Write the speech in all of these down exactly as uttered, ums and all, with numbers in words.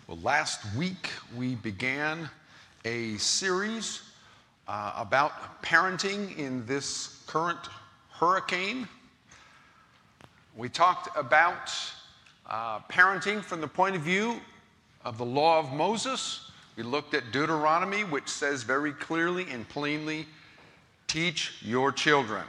Well, last week we began a series uh, about parenting in this current hurricane. We talked about uh, parenting from the point of view of the law of Moses. We looked at Deuteronomy, which says very clearly and plainly, teach your children.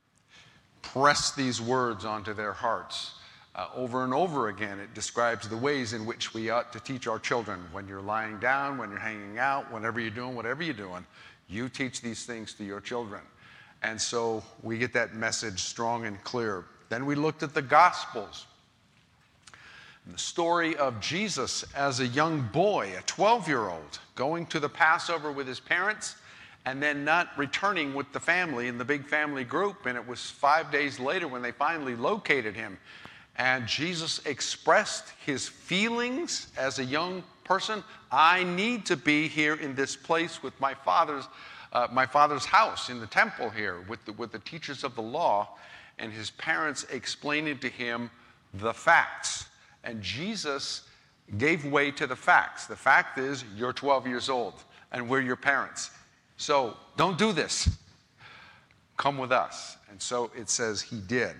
Press these words onto their hearts. Uh, over and over again, it describes the ways in which we ought to teach our children. When you're lying down, when you're hanging out, whenever you're doing whatever you're doing, you teach these things to your children. And so we get that message strong and clear. Then we looked at the Gospels. The story of Jesus as a young boy, a twelve-year-old, going to the Passover with his parents and then not returning with the family in the big family group. And it was five days later when they finally located him. And Jesus expressed his feelings as a young person. I need to be here in this place with my father's, uh, my father's house in the temple here with the, with the teachers of the law. And his parents explaining to him the facts. And Jesus gave way to the facts. The fact is, you're twelve years old and we're your parents. So don't do this. Come with us. And so it says he did.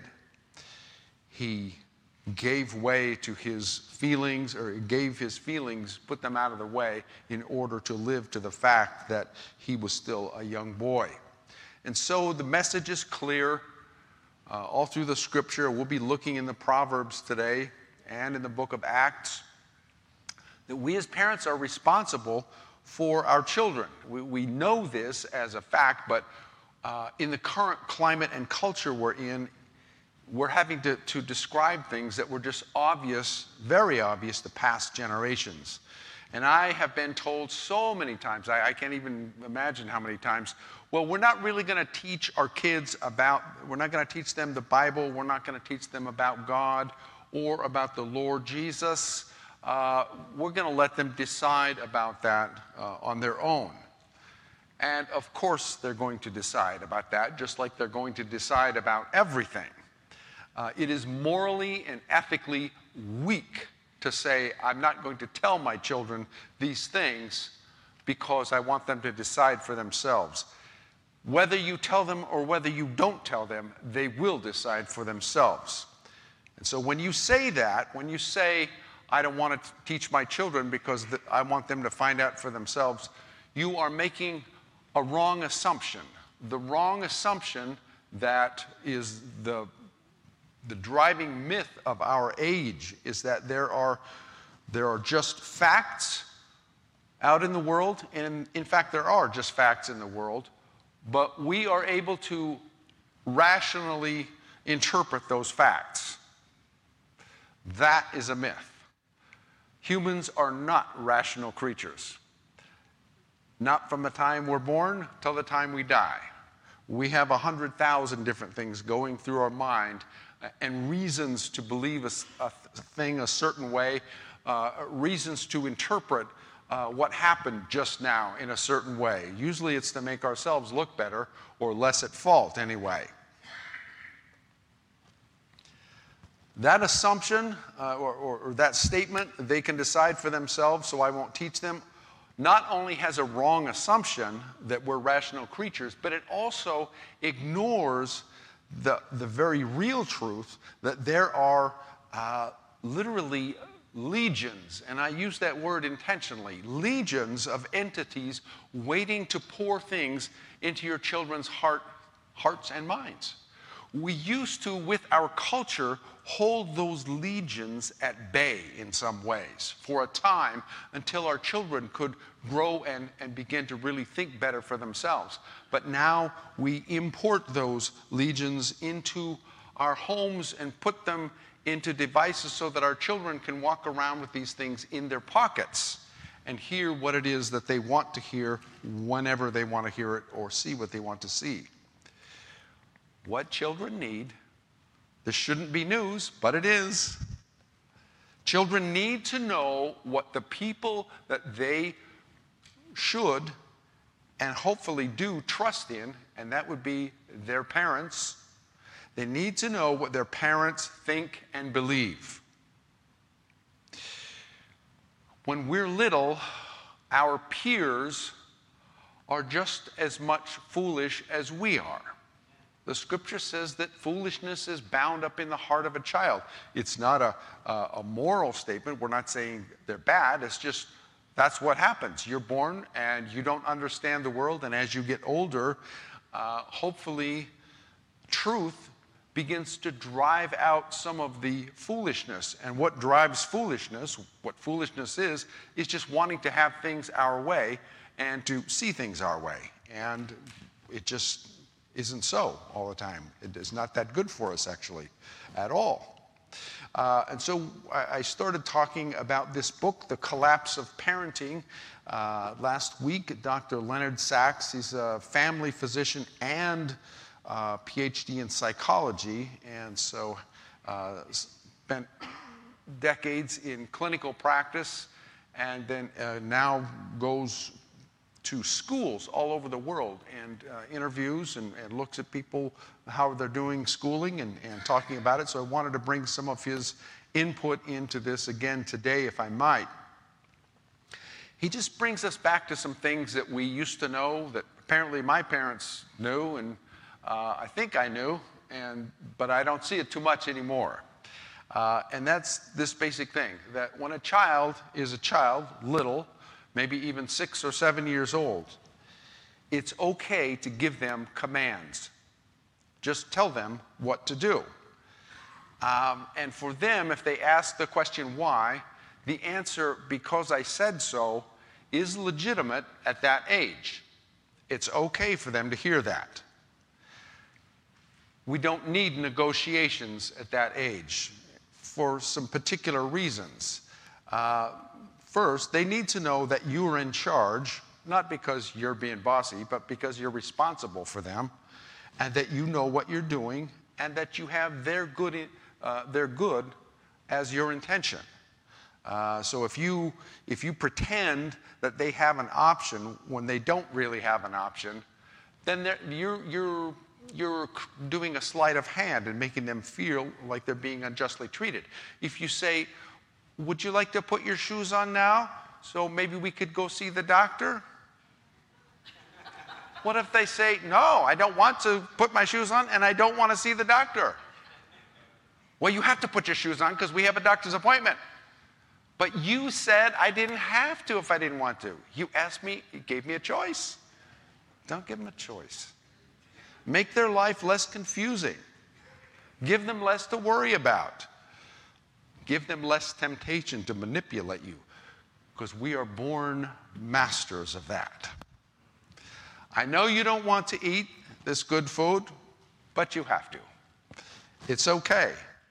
He gave way to his feelings, or gave his feelings, put them out of the way in order to live to the fact that he was still a young boy. And so the message is clear uh, all through the scripture. We'll be looking in the Proverbs today and in the book of Acts that we as parents are responsible for our children. We, we know this as a fact, but uh, in the current climate and culture we're in, we're having to, to describe things that were just obvious, very obvious to past generations. And I have been told so many times, I, I can't even imagine how many times, well, we're not really going to teach our kids about, we're not going to teach them the Bible, we're not going to teach them about God or about the Lord Jesus. Uh, we're going to let them decide about that uh, on their own. And of course they're going to decide about that, just like they're going to decide about everything. Uh, it is morally and ethically weak to say, I'm not going to tell my children these things because I want them to decide for themselves. Whether you tell them or whether you don't tell them, they will decide for themselves. And so when you say that, when you say, I don't want to teach my children because th- I want them to find out for themselves, you are making a wrong assumption. The wrong assumption that is the The driving myth of our age is that there are, there are just facts out in the world, and in fact there are just facts in the world, but we are able to rationally interpret those facts. That is a myth. Humans are not rational creatures. Not from the time we're born till the time we die. We have a hundred thousand different things going through our mind and reasons to believe a, a thing a certain way, uh, reasons to interpret uh, what happened just now in a certain way. Usually it's to make ourselves look better or less at fault anyway. That assumption uh, or, or, or that statement, they can decide for themselves, so I won't teach them, not only has a wrong assumption that we're rational creatures, but it also ignores The, the very real truth that there are uh, literally legions, and I use that word intentionally, legions of entities waiting to pour things into your children's heart, hearts and minds. We used to, with our culture, hold those legions at bay in some ways for a time until our children could grow and, and begin to really think better for themselves. But now we import those legions into our homes and put them into devices so that our children can walk around with these things in their pockets and hear what it is that they want to hear whenever they want to hear it or see what they want to see. What children need, this shouldn't be news, but it is. Children need to know what the people that they should and hopefully do trust in, and that would be their parents. They need to know what their parents think and believe. When we're little, our peers are just as much foolish as we are. The scripture says that foolishness is bound up in the heart of a child. It's not a, a, a moral statement. We're not saying they're bad. It's just that's what happens. You're born and you don't understand the world, and as you get older, uh, hopefully truth begins to drive out some of the foolishness. And what drives foolishness, what foolishness is, is just wanting to have things our way and to see things our way. And it just isn't so all the time. It is not that good for us, actually, at all. Uh, and so I, I started talking about this book, The Collapse of Parenting. Uh, last week, Doctor Leonard Sax, he's a family physician and uh, P H D in psychology, and so uh, spent decades in clinical practice, and then uh, now goes to schools all over the world and uh, interviews and, and looks at people, how they're doing schooling and, and talking about it. So I wanted to bring some of his input into this again today, if I might. He just brings us back to some things that we used to know that apparently my parents knew, and uh, I think I knew, and but I don't see it too much anymore. Uh, and that's this basic thing, that when a child is a child, little, maybe even six or seven years old, it's okay to give them commands. Just tell them what to do. Um, and for them, if they ask the question why, the answer, because I said so, is legitimate at that age. It's okay for them to hear that. We don't need negotiations at that age for some particular reasons. Uh, First, they need to know that you are in charge, not because you're being bossy, but because you're responsible for them, and that you know what you're doing, and that you have their good, uh, their good as your intention. Uh, so if you, if you pretend that they have an option when they don't really have an option, then you're, you're, you're doing a sleight of hand and making them feel like they're being unjustly treated. If you say, would you like to put your shoes on now so maybe we could go see the doctor? What if they say, no, I don't want to put my shoes on and I don't want to see the doctor? Well, you have to put your shoes on because we have a doctor's appointment. But you said I didn't have to if I didn't want to. You asked me, you gave me a choice. Don't give them a choice. Make their life less confusing. Give them less to worry about. Give them less temptation to manipulate you, because we are born masters of that. I know you don't want to eat this good food, but you have to. It's okay.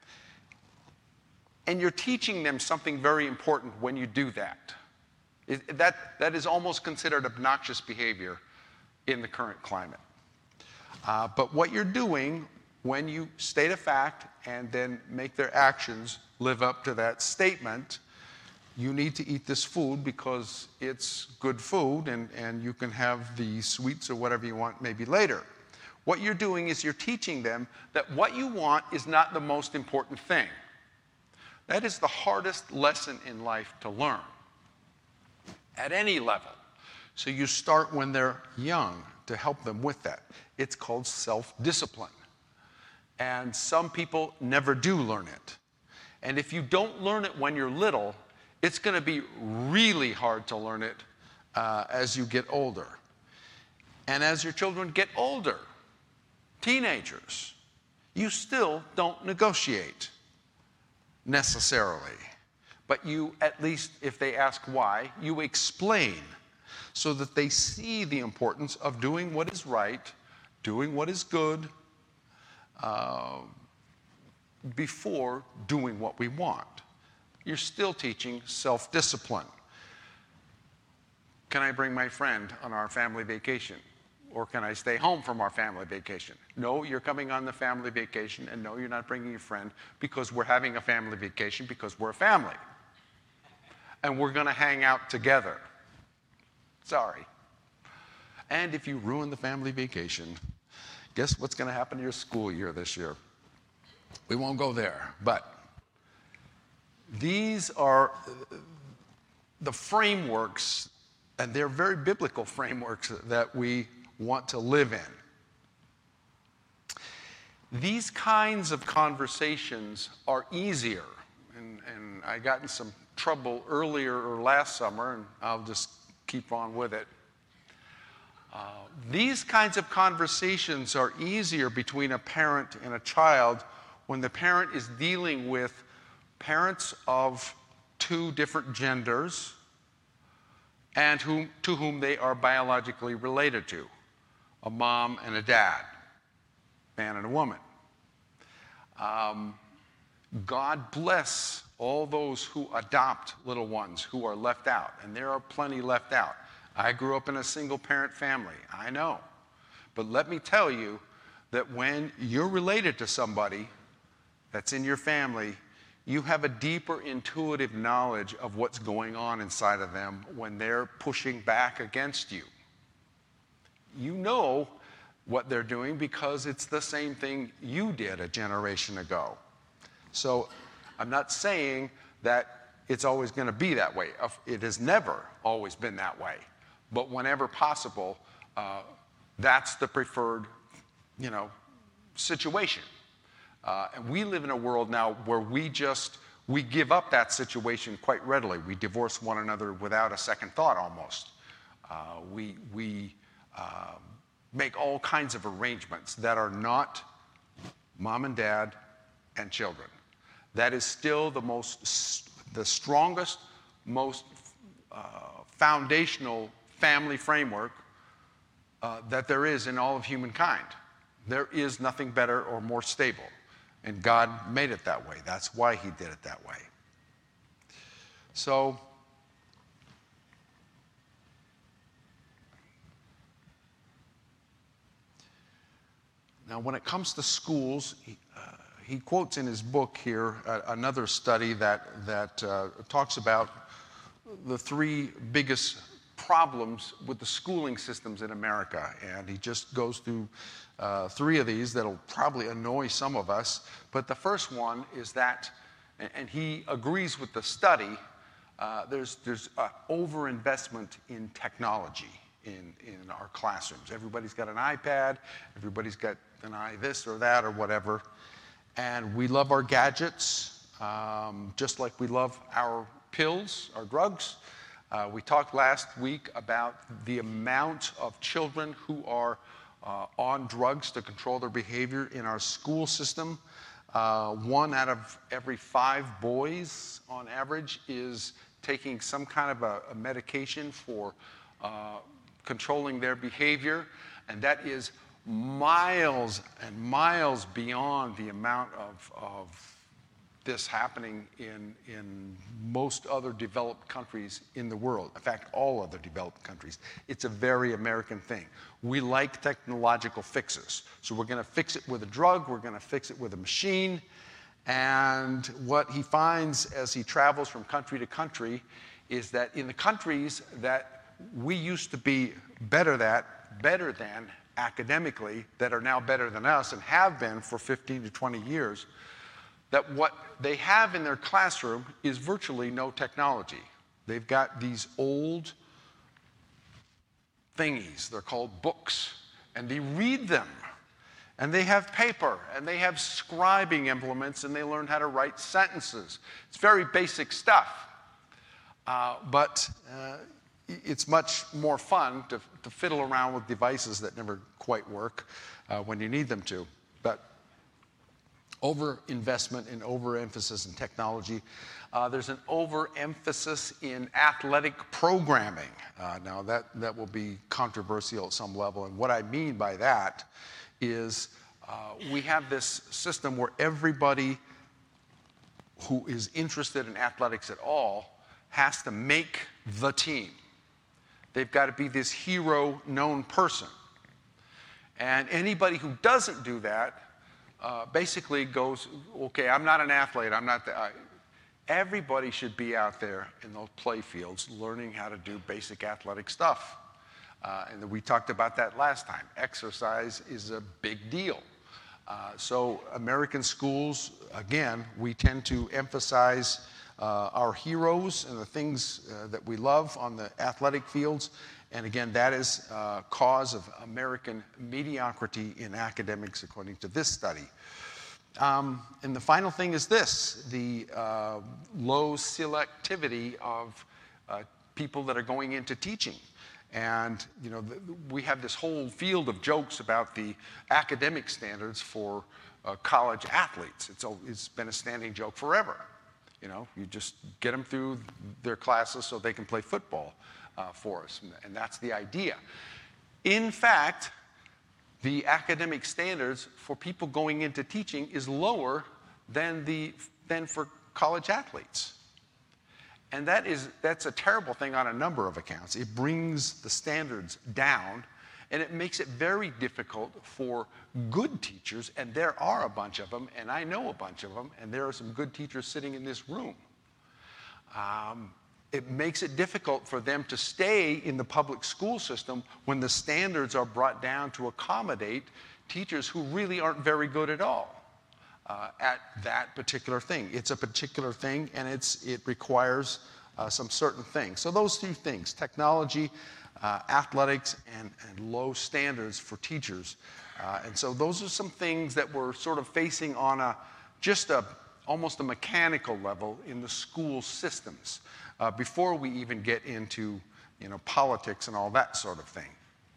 And you're teaching them something very important when you do that. It, that, that is almost considered obnoxious behavior in the current climate. Uh, but what you're doing when you state a fact and then make their actions live up to that statement, you need to eat this food because it's good food, and, and you can have the sweets or whatever you want maybe later. What you're doing is you're teaching them that what you want is not the most important thing. That is the hardest lesson in life to learn at any level. So you start when they're young to help them with that. It's called self-discipline. And some people never do learn it. And if you don't learn it when you're little, it's going to be really hard to learn it uh, as you get older. And as your children get older, teenagers, you still don't negotiate necessarily. But you, at least if they ask why, you explain so that they see the importance of doing what is right, doing what is good, uh, before doing what we want. You're still teaching self-discipline. Can I bring my friend on our family vacation? Or can I stay home from our family vacation? No, you're coming on the family vacation, and no, you're not bringing your friend because we're having a family vacation because we're a family. And we're going to hang out together. Sorry. And if you ruin the family vacation, guess what's going to happen to your school year this year? We won't go there, but these are the frameworks, and they're very biblical frameworks that we want to live in. These kinds of conversations are easier, and, and I got in some trouble earlier or last summer, and I'll just keep on with it. Uh, these kinds of conversations are easier between a parent and a child when the parent is dealing with parents of two different genders and whom, to whom they are biologically related to, a mom and a dad, man and a woman. Um, God bless all those who adopt little ones who are left out, and there are plenty left out. I grew up in a single-parent family, I know. But let me tell you that when you're related to somebody that's in your family, you have a deeper intuitive knowledge of what's going on inside of them when they're pushing back against you. You know what they're doing because it's the same thing you did a generation ago. So I'm not saying that it's always going to be that way. It has never always been that way. But whenever possible, uh, that's the preferred, you know, situation. Uh, and we live in a world now where we just, we give up that situation quite readily. We divorce one another without a second thought almost. Uh, we we uh, make all kinds of arrangements that are not mom and dad and children. That is still the most, the strongest, most uh, foundational family framework uh, that there is in all of humankind. There is nothing better or more stable. And God made it that way. That's why he did it that way. So, now when it comes to schools, he, uh, he quotes in his book here uh, another study that, that uh, talks about the three biggest problems with the schooling systems in America. And he just goes through uh, three of these that'll probably annoy some of us. But the first one is that, and he agrees with the study, uh, there's, there's uh, overinvestment in technology in, in our classrooms. Everybody's got an iPad, everybody's got an i this or that or whatever. And we love our gadgets, um, just like we love our pills, our drugs. Uh, we talked last week about the amount of children who are uh, on drugs to control their behavior in our school system. Uh, one out of every five boys, on average, is taking some kind of a, a medication for uh, controlling their behavior, and that is miles and miles beyond the amount of, of this happening in, in most other developed countries in the world. In fact, all other developed countries. It's a very American thing. We like technological fixes. So we're going to fix it with a drug, we're going to fix it with a machine, and what he finds as he travels from country to country is that in the countries that we used to be better that, better than academically, that are now better than us and have been for fifteen to twenty years, that what they have in their classroom is virtually no technology. They've got these old thingies, they're called books, and they read them. And they have paper, and they have scribing implements, and they learn how to write sentences. It's very basic stuff. Uh, but uh, it's much more fun to, to fiddle around with devices that never quite work uh, when you need them to. But over-investment and over-emphasis in technology. Uh, there's an over-emphasis in athletic programming. Uh, now, that, that will be controversial at some level, and what I mean by that is uh, we have this system where everybody who is interested in athletics at all has to make the team. They've got to be this hero known person. And anybody who doesn't do that uh, basically goes, okay, I'm not an athlete, I'm not the, I, everybody should be out there in those play fields learning how to do basic athletic stuff. Uh, and we talked about that last time. Exercise is a big deal. Uh, so American schools, again, we tend to emphasize uh, our heroes and the things uh, that we love on the athletic fields. And again, that is uh, cause of American mediocrity in academics, according to this study. Um, and the final thing is this, the uh, low selectivity of uh, people that are going into teaching. And, you know, the, we have this whole field of jokes about the academic standards for uh, college athletes. It's, a, it's been a standing joke forever. You know, you just get them through their classes so they can play football uh, for us. And, and that's the idea. In fact, the academic standards for people going into teaching is lower than, the, than for college athletes. And that is, that's a terrible thing on a number of accounts. It brings the standards down, and it makes it very difficult for good teachers, and there are a bunch of them, and I know a bunch of them, and there are some good teachers sitting in this room. Um, it makes it difficult for them to stay in the public school system when the standards are brought down to accommodate teachers who really aren't very good at all. Uh, at that particular thing. It's a particular thing, and it's, it requires uh, some certain things. So those two things, technology, uh, athletics, and, and low standards for teachers. Uh, and so those are some things that we're sort of facing on a, just a, almost a mechanical level in the school systems uh, before we even get into, you know, politics and all that sort of thing.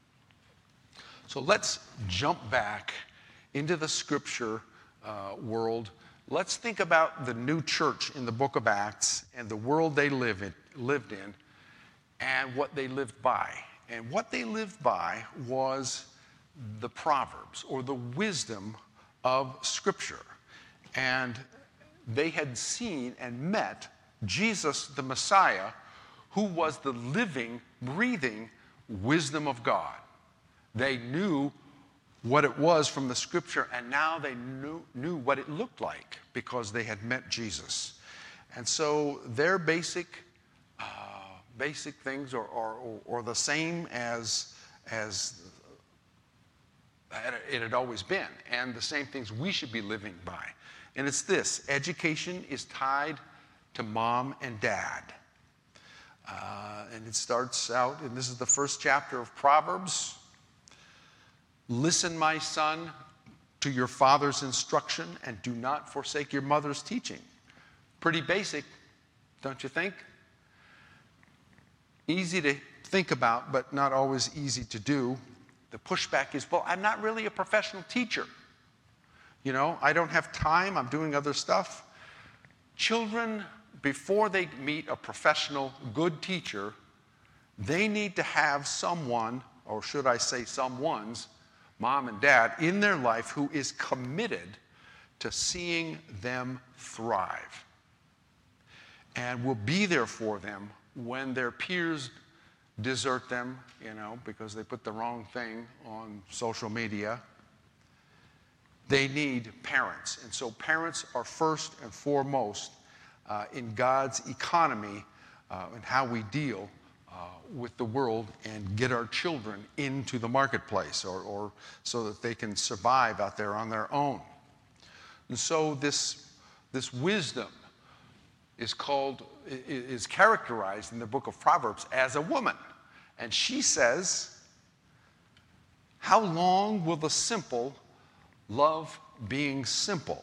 So let's jump back into the scripture Uh, world. Let's think about the new church in the book of Acts and the world they live in, lived in and what they lived by. And what they lived by was the Proverbs, or the wisdom of Scripture. And they had seen and met Jesus the Messiah, who was the living, breathing wisdom of God. They knew what it was from the Scripture, and now they knew, knew what it looked like because they had met Jesus. And so their basic uh, basic things are, are, are the same as, as it had always been, and the same things we should be living by. And it's this: education is tied to mom and dad. Uh, and it starts out, and this is the first chapter of Proverbs. Listen, my son, to your father's instruction, and do not forsake your mother's teaching. Pretty basic, don't you think? Easy to think about, but not always easy to do. The pushback is, well, I'm not really a professional teacher. You know, I don't have time, I'm doing other stuff. Children, before they meet a professional, good teacher, they need to have someone, or should I say someone's, mom and dad in their life who is committed to seeing them thrive and will be there for them when their peers desert them, you know, because they put the wrong thing on social media. They need parents. And so parents are first and foremost uh, in God's economy uh, and how we deal Uh, with the world and get our children into the marketplace, or, or so that they can survive out there on their own. And so this, this wisdom is called, is characterized in the book of Proverbs as a woman. And she says, how long will the simple love being simple?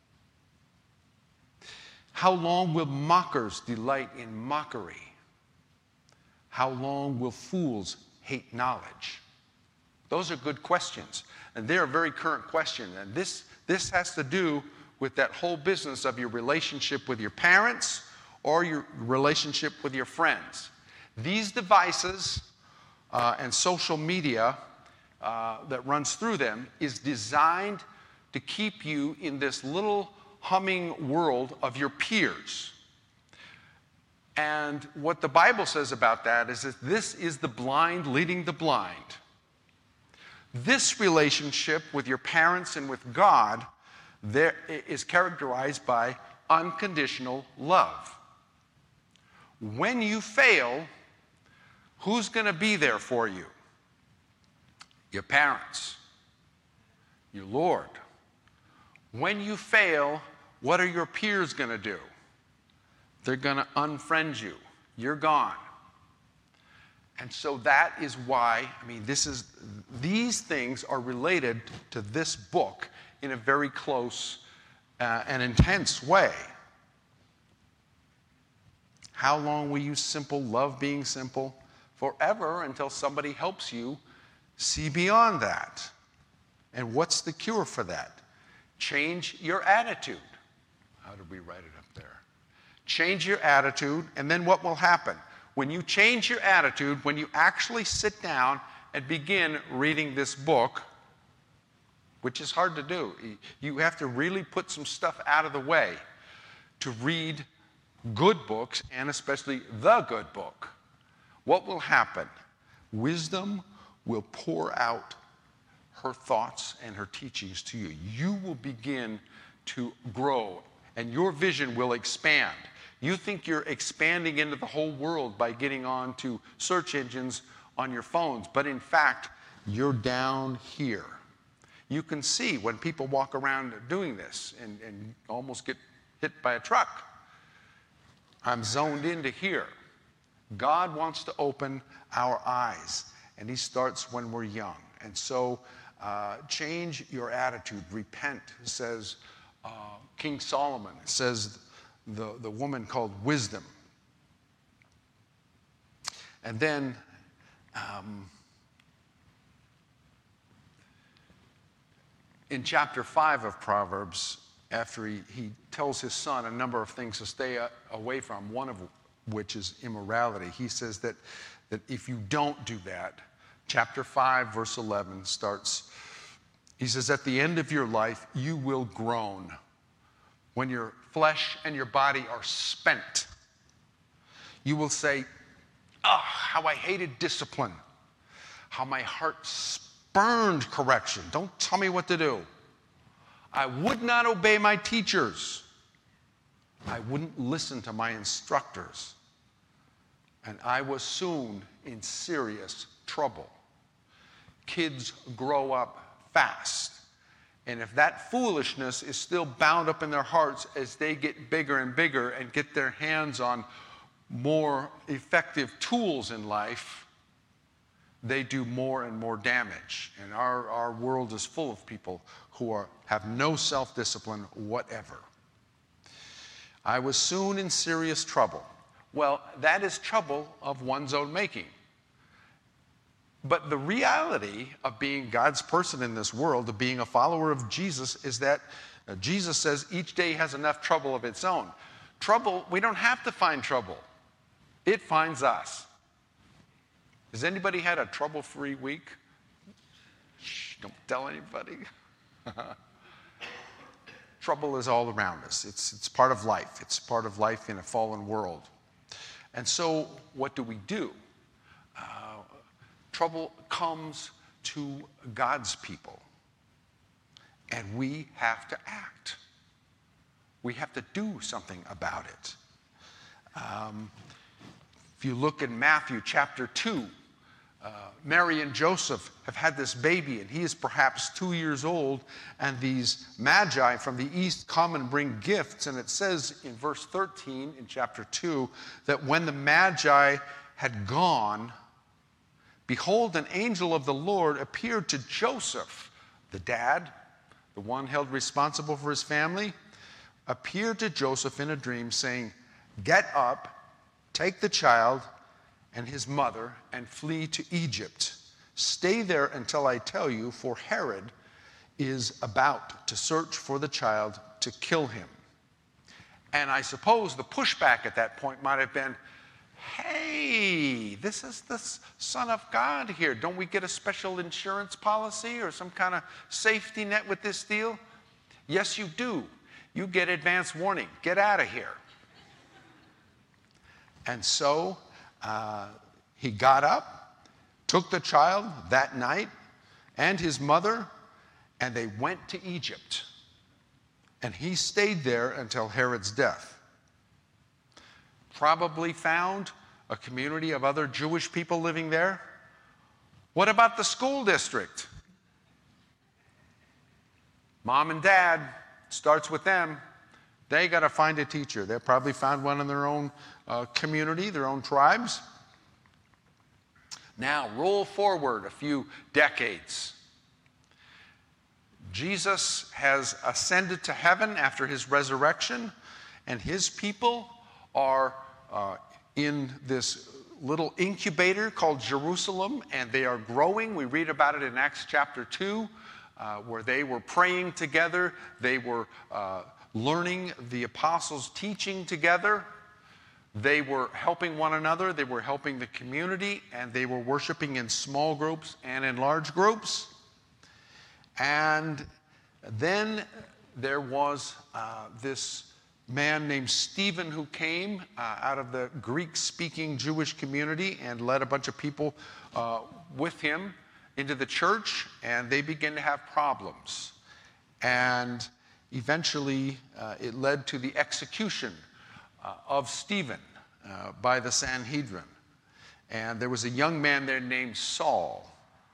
How long will mockers delight in mockery? How long will fools hate knowledge? Those are good questions, and they're a very current question. And this, this has to do with that whole business of your relationship with your parents or your relationship with your friends. These devices uh, and social media uh, that runs through them is designed to keep you in this little humming world of your peers. And what the Bible says about that is that this is the blind leading the blind. This relationship with your parents and with God there is characterized by unconditional love. When you fail, who's going to be there for you? Your parents, your Lord. When you fail, what are your peers going to do? They're going to unfriend you. You're gone. And so that is why, I mean, this is, these things are related to this book in a very close uh, and intense way. How long will you simple love being simple? Forever, until somebody helps you see beyond that. And what's the cure for that? Change your attitude. How did we write it up there? Change your attitude, and then what will happen? When you change your attitude, when you actually sit down and begin reading this book, which is hard to do, you have to really put some stuff out of the way to read good books, and especially the good book. What will happen? Wisdom will pour out her thoughts and her teachings to you. You will begin to grow, and your vision will expand. You think you're expanding into the whole world by getting on to search engines on your phones, but in fact, you're down here. You can see when people walk around doing this and, and almost get hit by a truck. I'm zoned into here. God wants to open our eyes, and he starts when we're young. And so uh, change your attitude. Repent, says uh, King Solomon. It says the, the woman called wisdom. And then um, in chapter five of Proverbs, after he, he tells his son a number of things to stay a, away from, one of which is immorality, he says that, that if you don't do that, chapter five, verse eleven starts, he says, at the end of your life, you will groan when your flesh and your body are spent. You will say, oh, how I hated discipline, how my heart spurned correction. Don't tell me what to do. I would not obey my teachers. I wouldn't listen to my instructors. And I was soon in serious trouble. Kids grow up fast. And if that foolishness is still bound up in their hearts as they get bigger and bigger and get their hands on more effective tools in life, they do more and more damage. And our, our world is full of people who are, have no self-discipline whatever. I was soon in serious trouble. Well, that is trouble of one's own making. But the reality of being God's person in this world, of being a follower of Jesus, is that uh, Jesus says each day has enough trouble of its own. Trouble, we don't have to find trouble. It finds us. Has anybody had a trouble-free week? Shh, don't tell anybody. Trouble is all around us. It's, it's part of life. It's part of life in a fallen world. And so what do we do? Uh, trouble comes to God's people. And we have to act. We have to do something about it. Um, if you look in Matthew chapter two, Uh, Mary and Joseph have had this baby, and he is perhaps two years old, and these magi from the east come and bring gifts. And it says in verse thirteen in chapter two that when the magi had gone, behold, an angel of the Lord appeared to Joseph, the dad, the one held responsible for his family, appeared to Joseph in a dream saying, get up, take the child and his mother, and flee to Egypt. Stay there until I tell you, for Herod is about to search for the child to kill him. And I suppose the pushback at that point might have been, hey, this is the Son of God here. Don't we get a special insurance policy or some kind of safety net with this deal? Yes, you do. You get advance warning. Get out of here. And so, Uh, he got up, took the child that night and his mother, and they went to Egypt. And he stayed there until Herod's death. Probably found a community of other Jewish people living there. What about the school district? Mom and dad, starts with them. They got to find a teacher. They probably found one in their own uh, community, their own tribes. Now, roll forward a few decades. Jesus has ascended to heaven after his resurrection, and his people are uh, in this little incubator called Jerusalem, and they are growing. We read about it in Acts chapter two, uh, where they were praying together. They were uh, learning the apostles' teaching together. They were helping one another. They were helping the community, and they were worshiping in small groups and in large groups. And then there was uh, this man named Stephen who came uh, out of the Greek-speaking Jewish community and led a bunch of people uh, with him into the church, and they began to have problems. And eventually uh, it led to the execution uh, of Stephen uh, by the Sanhedrin. And there was a young man there named Saul.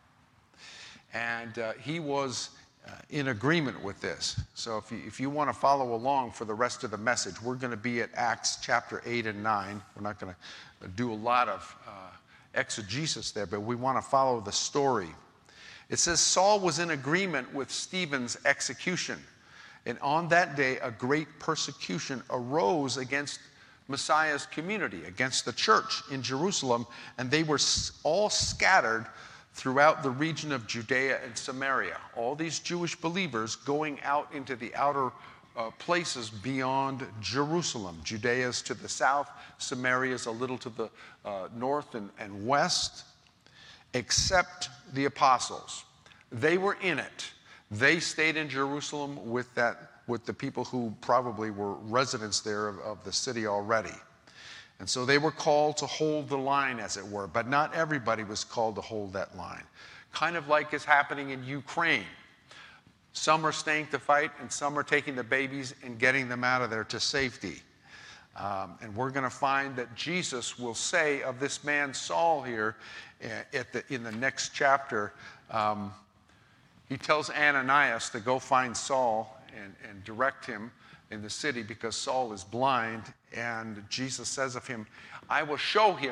And uh, he was uh, in agreement with this. So if you, if you want to follow along for the rest of the message, we're going to be at Acts chapter eight and nine. We're not going to do a lot of uh, exegesis there, but we want to follow the story. It says Saul was in agreement with Stephen's execution. And on that day, a great persecution arose against Messiah's community, against the church in Jerusalem, and they were all scattered throughout the region of Judea and Samaria. All these Jewish believers going out into the outer uh, places beyond Jerusalem. Judea is to the south, Samaria is a little to the uh, north and, and west, except the apostles. They were in it. They stayed in Jerusalem with that, with the people who probably were residents there of, of the city already. And so they were called to hold the line, as it were, but not everybody was called to hold that line. Kind of like is happening in Ukraine. Some are staying to fight, and some are taking the babies and getting them out of there to safety. Um, and we're going to find that Jesus will say of this man Saul here at the, in the next chapter, um, he tells Ananias to go find Saul and, and direct him in the city because Saul is blind. And Jesus says of him, I will show him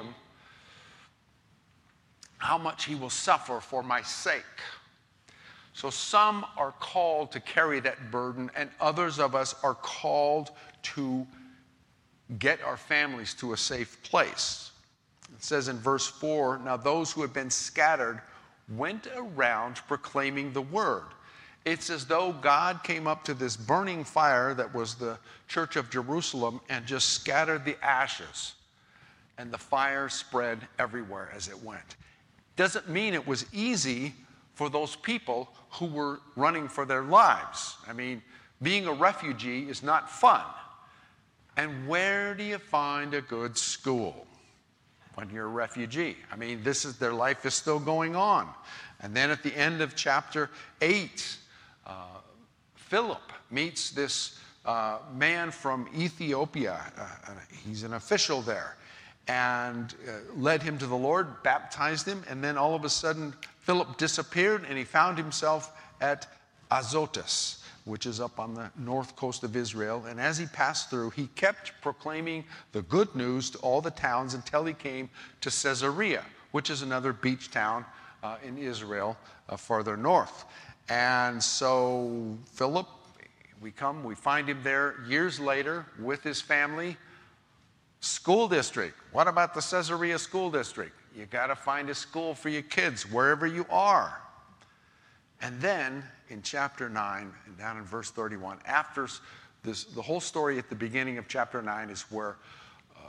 how much he will suffer for my sake. So some are called to carry that burden, and others of us are called to get our families to a safe place. It says in verse four, now those who had been scattered went around proclaiming the word. It's as though God came up to this burning fire that was the church of Jerusalem and just scattered the ashes. And the fire spread everywhere as it went. Doesn't mean it was easy for those people who were running for their lives. I mean, being a refugee is not fun. And where do you find a good school when you're a refugee? I mean, this is, their life is still going on. And then at the end of chapter eight, uh, Philip meets this uh, man from Ethiopia. Uh, he's an official there. And uh, led him to the Lord, baptized him, and then all of a sudden Philip disappeared and he found himself at Azotus, which is up on the north coast of Israel. And as he passed through, he kept proclaiming the good news to all the towns until he came to Caesarea, which is another beach town uh, in Israel uh, farther north. And so Philip, we come, we find him there years later with his family. School district. What about the Caesarea school district? You got to find a school for your kids wherever you are. And then in chapter nine, and down in verse thirty-one, after this, the whole story at the beginning of chapter nine is where uh,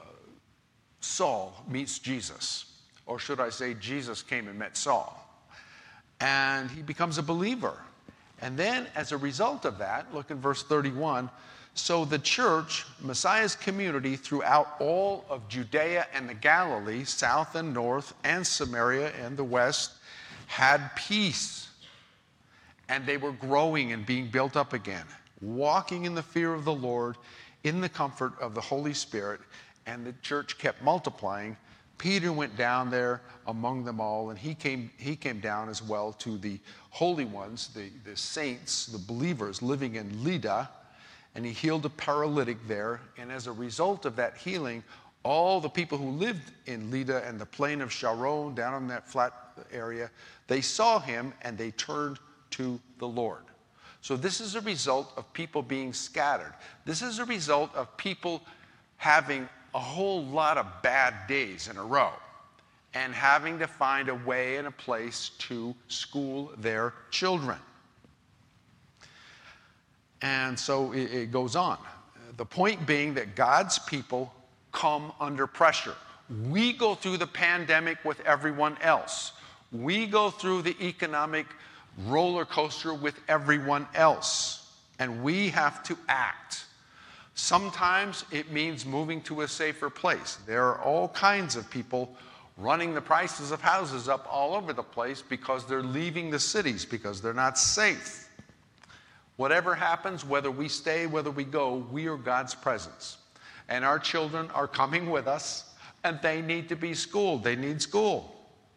Saul meets Jesus. Or should I say, Jesus came and met Saul. And he becomes a believer. And then as a result of that, look in verse thirty-one, so the church, Messiah's community throughout all of Judea and the Galilee, south and north, and Samaria and the west, had peace. And they were growing and being built up again, walking in the fear of the Lord, in the comfort of the Holy Spirit, and the church kept multiplying. Peter went down there among them all, and he came, he came down as well to the holy ones, the, the saints, the believers living in Lydda. and he healed a paralytic there. And as a result of that healing, all the people who lived in Lydda and the plain of Sharon, down in that flat area, they saw him and they turned to the Lord. So this is a result of people being scattered. This is a result of people having a whole lot of bad days in a row and having to find a way and a place to school their children. And so it, it goes on. The point being that God's people come under pressure. We go through the pandemic with everyone else. We go through the economic roller coaster with everyone else. And we have to act. Sometimes it means moving to a safer place. There are all kinds of people running the prices of houses up all over the place because they're leaving the cities, because they're not safe. Whatever happens, whether we stay, whether we go, we are God's presence. And our children are coming with us, and they need to be schooled. They need school.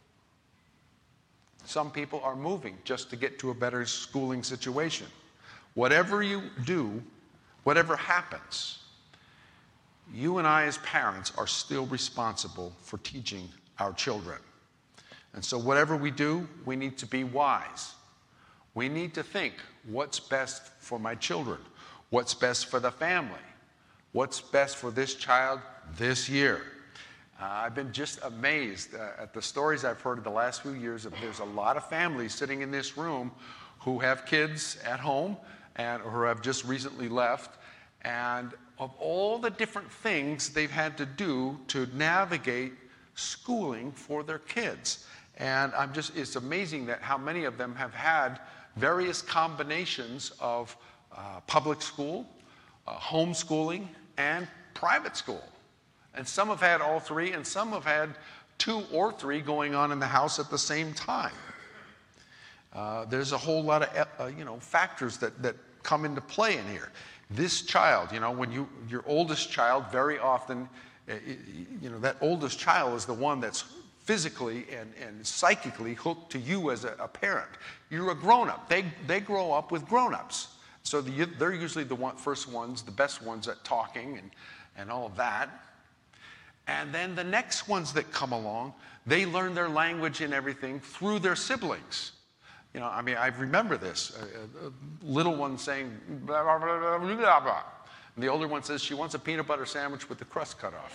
Some people are moving just to get to a better schooling situation. Whatever you do, whatever happens, you and I as parents are still responsible for teaching our children. And so whatever we do, we need to be wise. We need to think, what's best for my children? What's best for the family? What's best for this child this year? Uh, I've been just amazed uh, at the stories I've heard in the last few years. Of there's a lot of families sitting in this room who have kids at home and or have just recently left, and of all the different things they've had to do to navigate schooling for their kids. And I'm just, it's amazing that how many of them have had various combinations of uh, public school, uh, homeschooling, and private school. And some have had all three, and some have had two or three going on in the house at the same time. Uh, there's a whole lot of uh, you know factors that, that come into play in here. This child, you know, when you your oldest child, very often, uh, you know, that oldest child is the one that's physically and, and psychically hooked to you as a, a parent. You're a grown-up. They they grow up with grown-ups. So the, they're usually the one, first ones, the best ones at talking and, and all of that. And then the next ones that come along, they learn their language and everything through their siblings. You know, I mean, I remember this. A, a little one saying, blah, blah, blah, blah, blah, blah. And the older one says she wants a peanut butter sandwich with the crust cut off.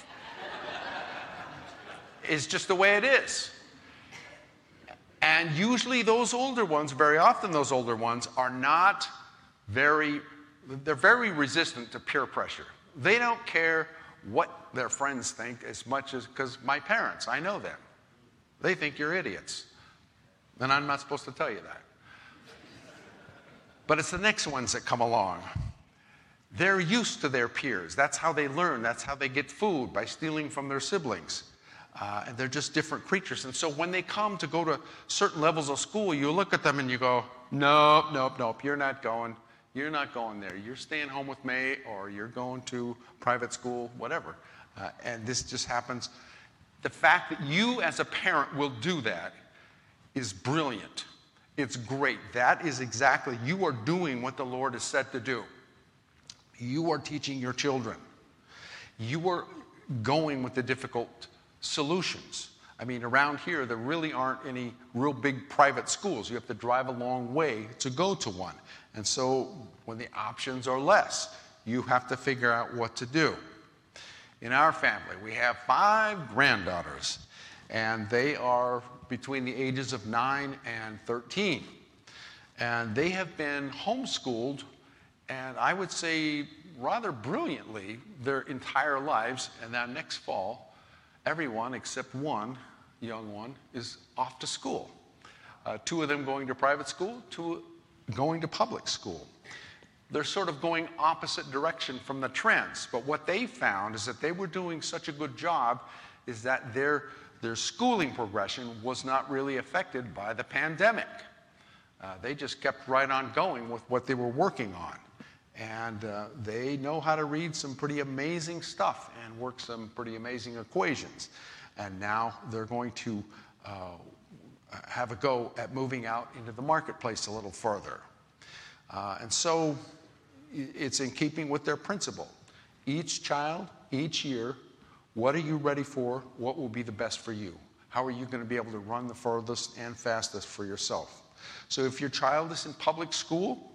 It's just the way it is. And usually those older ones, very often those older ones, are not very, they're very resistant to peer pressure. They don't care what their friends think as much as, because my parents, I know them. They think you're idiots. And I'm not supposed to tell you that. But it's the next ones that come along. They're used to their peers. That's how they learn. That's how they get food, by stealing from their siblings. Uh, and they're just different creatures. And so when they come to go to certain levels of school, you look at them and you go, nope, nope, nope, you're not going. You're not going there. You're staying home with me, or you're going to private school, whatever. Uh, and this just happens. The fact that you as a parent will do that is brilliant. It's great. That is exactly, you are doing what the Lord has said to do. You are teaching your children. You are going with the difficult solutions. I mean, around here, there really aren't any real big private schools. You have to drive a long way to go to one. And so when the options are less, you have to figure out what to do. In our family, we have five granddaughters, and they are between the ages of nine and thirteen. And they have been homeschooled, and I would say rather brilliantly, their entire lives. And now next fall, everyone except one young one is off to school. Uh, two of them going to private school, two going to public school. They're sort of going opposite direction from the trends. But what they found is that they were doing such a good job is that their, their schooling progression was not really affected by the pandemic. Uh, they just kept right on going with what they were working on. And uh, they know how to read some pretty amazing stuff and work some pretty amazing equations. And now they're going to uh, have a go at moving out into the marketplace a little further. Uh, and so it's in keeping with their principle. Each child, each year, what are you ready for? What will be the best for you? How are you going to be able to run the furthest and fastest for yourself? So if your child is in public school,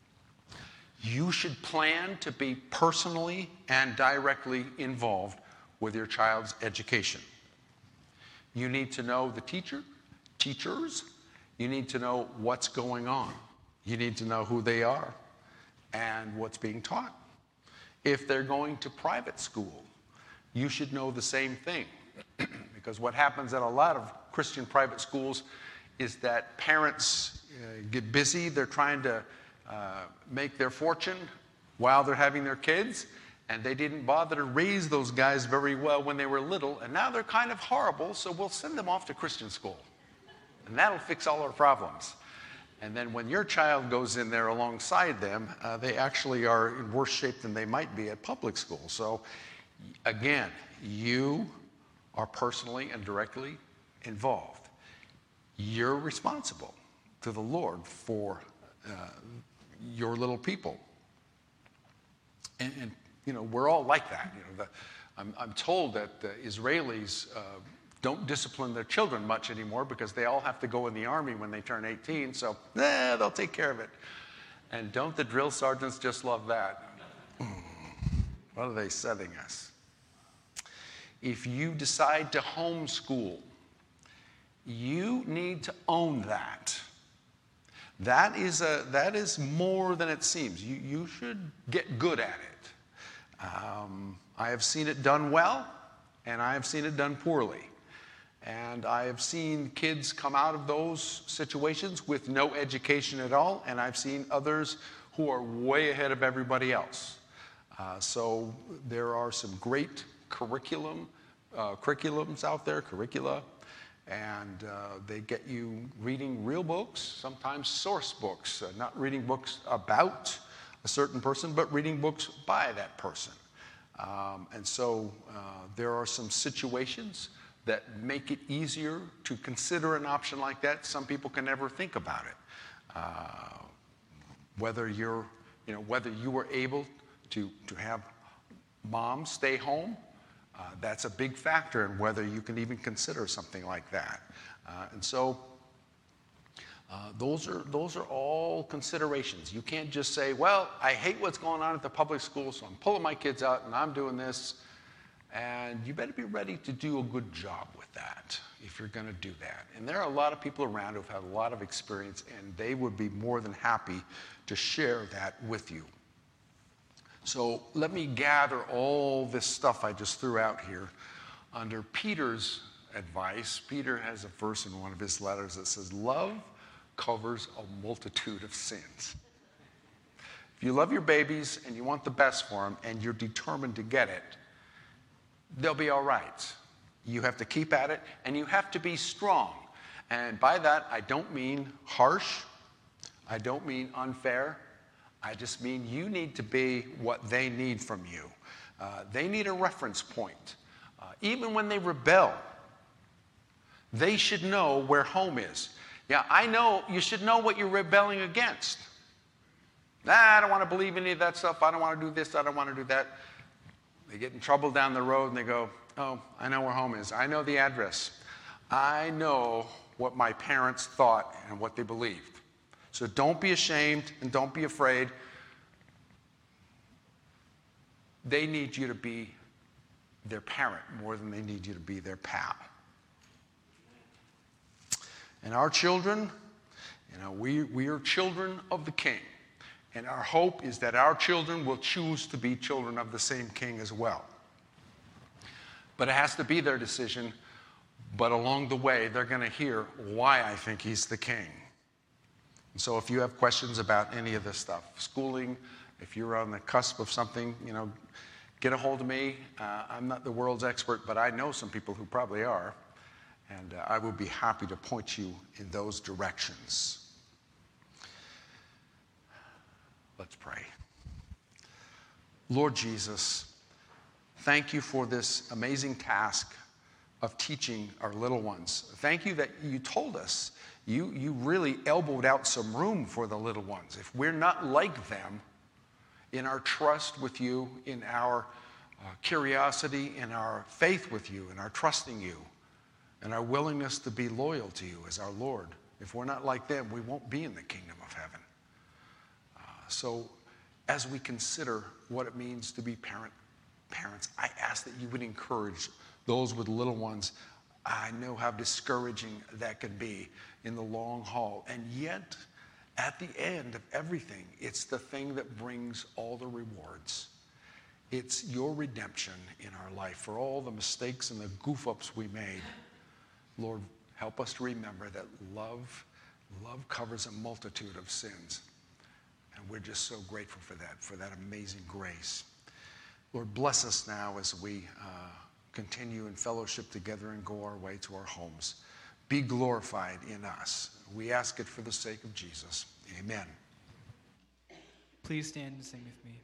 you should plan to be personally and directly involved with your child's education. You need to know the teacher, teachers. You need to know what's going on. You need to know who they are and what's being taught. If they're going to private school, you should know the same thing. Because what happens at a lot of Christian private schools is that parents uh, get busy. They're trying to uh, make their fortune while they're having their kids. And they didn't bother to raise those guys very well when they were little. And now they're kind of horrible, so we'll send them off to Christian school. And that'll fix all our problems. And then when your child goes in there alongside them, uh, they actually are in worse shape than they might be at public school. So again, you are personally and directly involved. You're responsible to the Lord for uh, your little people. And, and, you know, we're all like that. You know, the, I'm, I'm told that the Israelis uh, don't discipline their children much anymore because they all have to go in the army when they turn eighteen, so eh, they'll take care of it. And don't the drill sergeants just love that? What are they setting us? If you decide to homeschool, you need to own that. That is, a, that is more than it seems. You, you should get good at it. Um, I have seen it done well, and I have seen it done poorly. And I have seen kids come out of those situations with no education at all, and I've seen others who are way ahead of everybody else. Uh, so there are some great curriculum, uh, curriculums out there, curricula, and uh, they get you reading real books, sometimes source books, uh, not reading books about a certain person, but reading books by that person. Um, and so uh, there are some situations that make it easier to consider an option like that. Some people can never think about it. Uh, whether you're, you know, whether you were able to, to have mom stay home, uh, that's a big factor in whether you can even consider something like that. Uh, and so uh, those are, those are all considerations. You can't just say, well, I hate what's going on at the public school, so I'm pulling my kids out and I'm doing this. And you better be ready to do a good job with that if you're going to do that. And there are a lot of people around who've had a lot of experience, and they would be more than happy to share that with you. So let me gather all this stuff I just threw out here under Peter's advice. Peter has a verse in one of his letters that says, love covers a multitude of sins. If you love your babies and you want the best for them and you're determined to get it, they'll be all right. You have to keep at it, and you have to be strong. And by that, I don't mean harsh. I don't mean unfair. I just mean you need to be what they need from you. Uh, they need a reference point. Uh, even when they rebel, they should know where home is. Yeah, I know you should know what you're rebelling against. Nah, I don't want to believe any of that stuff. I don't want to do this. I don't want to do that. They get in trouble down the road and they go, oh, I know where home is. I know the address. I know what my parents thought and what they believed. So don't be ashamed and don't be afraid. They need you to be their parent more than they need you to be their pal. And our children, you know, we, we are children of the King. And our hope is that our children will choose to be children of the same King as well. But it has to be their decision. But along the way, they're going to hear why I think he's the King. And so if you have questions about any of this stuff, schooling, if you're on the cusp of something, you know, get a hold of me. Uh, I'm not the world's expert, but I know some people who probably are. And uh, I would be happy to point you in those directions. Let's pray. Lord Jesus, thank you for this amazing task of teaching our little ones. Thank you that you told us, you, you really elbowed out some room for the little ones. If we're not like them, in our trust with you, in our uh, curiosity, in our faith with you, in our trusting you, and our willingness to be loyal to you as our Lord. If we're not like them, we won't be in the kingdom of heaven. Uh, so as we consider what it means to be parent, parents, I ask that you would encourage those with little ones. I know how discouraging that can be in the long haul. And yet, at the end of everything, it's the thing that brings all the rewards. It's your redemption in our life for all the mistakes and the goof-ups we made. Lord, help us to remember that love, love covers a multitude of sins. And we're just so grateful for that, for that amazing grace. Lord, bless us now as we uh, continue in fellowship together and go our way to our homes. Be glorified in us. We ask it for the sake of Jesus. Amen. Please stand and sing with me.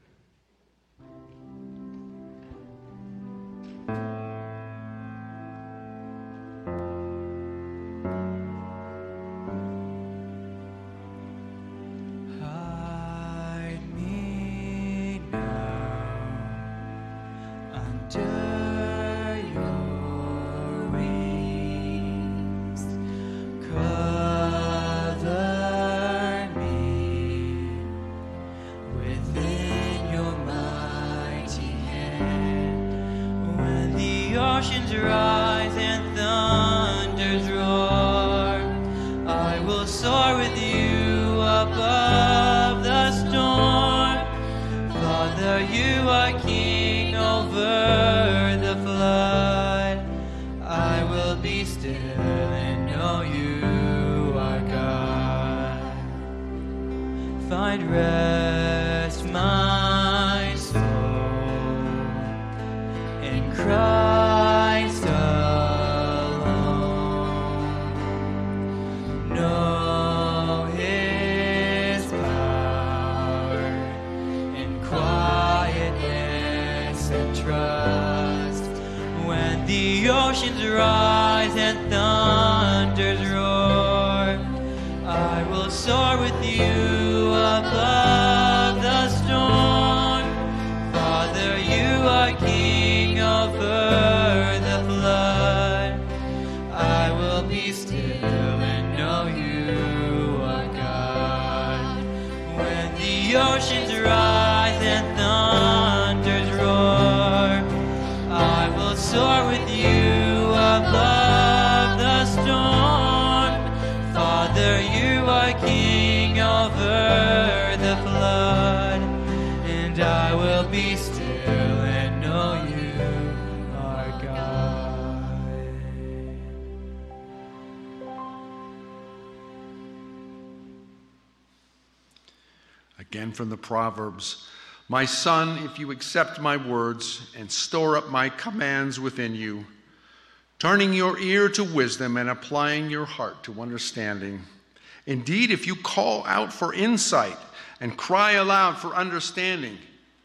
Again from the Proverbs, my son, if you accept my words and store up my commands within you, turning your ear to wisdom and applying your heart to understanding. Indeed, if you call out for insight and cry aloud for understanding,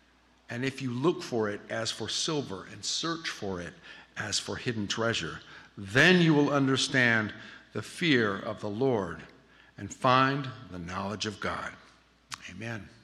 and if you look for it as for silver and search for it as for hidden treasure, then you will understand the fear of the Lord and find the knowledge of God. Amen.